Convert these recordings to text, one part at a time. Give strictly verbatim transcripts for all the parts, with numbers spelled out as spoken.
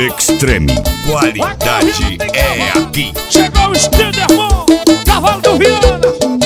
Extreme, qualidade é aqui. Chegou o Stenderman, cavalo do Viana.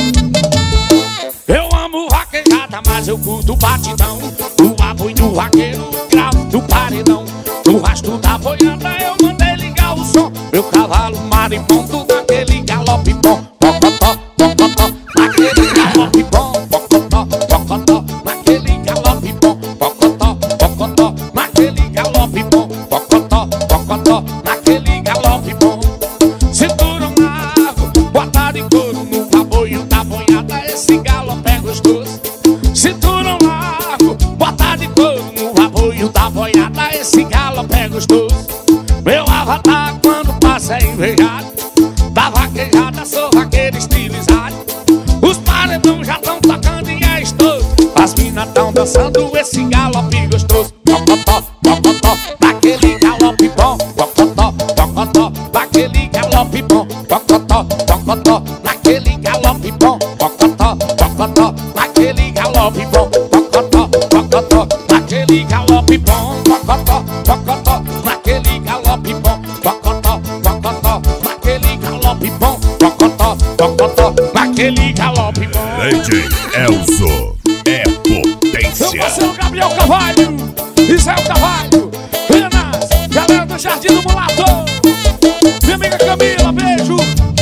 Eu amo vaquejada, mas eu curto batidão. O apoio do vaqueiro, gravo do paredão. No rastro da boiada eu mandei ligar o som. Meu cavalo maripondo daquele galope bom. Pocotó, pocotó, naquele galope bom. Pocotó, pocotó, naquele galope bom. Pocotó, pocotó, naquele galope bom. Pocotó, pocotó, naquele galope bom. Cintura um largo, bota de couro no apoio da boiada. Esse galope é gostoso. Cintura um largo, bota de couro no apoio da boiada. Esse galope é gostoso. Meu avatar quando passa é invejado. Da vaquejada sou vaqueiro estilizado. Os paredão já tão tocando e é estouro. As minas tão dançando esse galope gostoso. Pocotó, pocotó, daquele galope bom. Pocotó, pocotó, daquele galope bom. Pocotó, pocotó, naquele galope bom. Pocotó, pocotó, naquele galope bom. Pocotó, pocotó, naquele galope bom. Pocotó, pocotó, naquele galope bom. Pocotó, pocotó, naquele galope bom. Pocotó, pocotó, naquele galope bom. D J Elzo é Meu potência. parceiro Gabriel Carvalho, Israel Carvalho, Renas, galera do Jardim do Mulato, minha amiga Camila, beijo.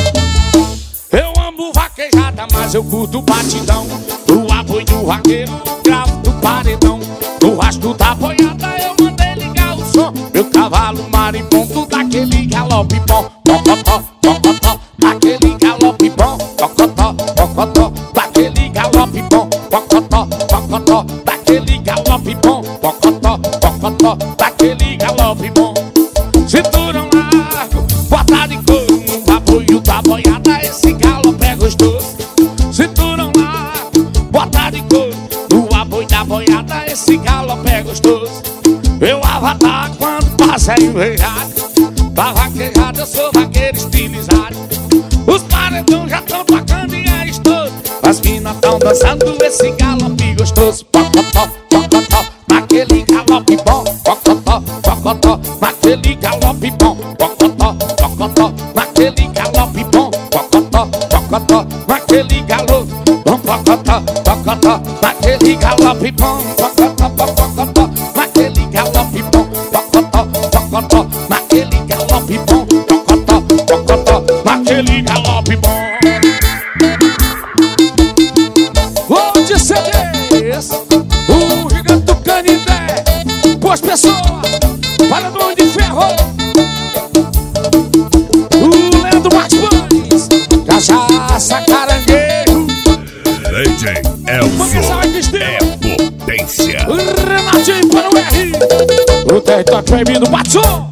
Eu amo vaquejada, mas eu curto batidão. O apoio do vaqueiro, gravo do paredão. No rastro da boiada eu mandei ligar o som. Meu cavalo maripondo daquele galope bom. Pocotó, pocotó, daquele galope bom. Pocotó, pocotó, daquele galope bom. Pocotó, pocotó, daquele galope bom. Pocotó, pocotó, daquele galope bom. Cinturão largo, bota de couro no apoio da boiada. Esse galope é gostoso. Cinturão largo, bota de couro no apoio da boiada. Esse galope é gostoso. Meu avatar quando passa é invejado. Da vaquejada eu sou vaqueiro estilizado. Os paredão já tão tocando e é estouro. As minas tão dançando esse galope gostoso. Pocotó, pocotó, naquele galope bom. Pocotó, pocotó, naquele galope bom. Pocotó, pocotó, naquele galope bom. Pocotó, pocotó, naquele galope bom. Pocotó, pocotó, naquele galope bom. Pocotó, pocotó, naquele galope bom. Pocotó, pocotó, naquele galope bom. Pocotó, pocotó, naquele galope bom. Vou de C Ds, o gigante do Canindé, boas pessoas, paredão de ferro. O Leandro Martins, cachaça, caranguejo. D J Elzo é potência. Renatinho para o R. O território proibido, bate som.